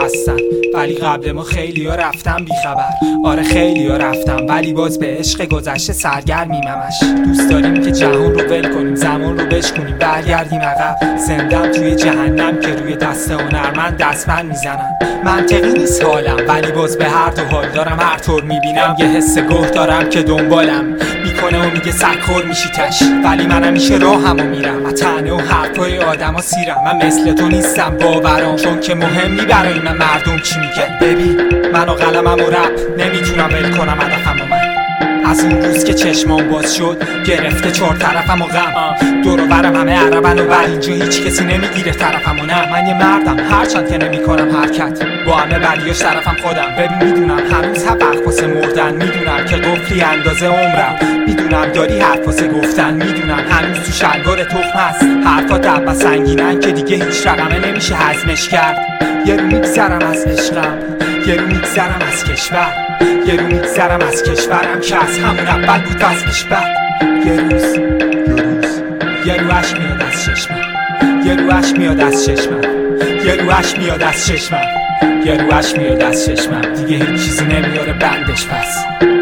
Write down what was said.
هستن، ولی قبل ما خیلی ها رفتن بی خبر. آره خیلی ها رفتن، ولی باز به عشق گذشته سرگرمیم همش. دوست داریم که جهان رو ول کنیم، زمان رو بشکنیم، برگردیم عقب. زندم توی جهنم که روی دست هنرمند دستمند میزنن. منطقی نیست حالم، ولی باز به هر دو حال دارم. هر طور میبینم یه حس گوه دارم که دنبالم میکنه و میگه سرخور میشی تش، ولی من همیشه راهمو میرم و طعنه و حرفای آدما سیرم. من مثل تو نیستم باورام، چون که مهم نی برای من مردم چی میگن. ببین من و قلمم و رپ نمیتونم ول کنم هدفمو. من از اون روز که چشمام باز شد گرفته چهار طرفم و غم. دور و برم همه عربن و بر اینجا هیچ کسی نمیگیره طرفمو. نه من یه مردم هرچند که نمیکنم حرکت، با همه بدیاش طرفم خودم. ببین میدونم هنوز حق واسه مردن، میدونم که قفلی اندازه عمرم، میدونم داری حرف واسه گفتن، میدونم هنوز تو شلوار تخم هست حرفات دبا سنگینن که دیگه هیچ رقمه نمیشه هضمش کرد. یه رو میگذرم از عشقم، یه رو میگذرم از کشور، یه رو میگذرم از کشورم که از همون اول بود وضعش بد. یه روز یه رو اشک میاد از چشمم، یه رو اشک میاد از چشمم، یه رو اشک میاد از چشمم، یه رو اشک میاد از چشمم. دیگه هیچ چیزی نمیاره بندش پس.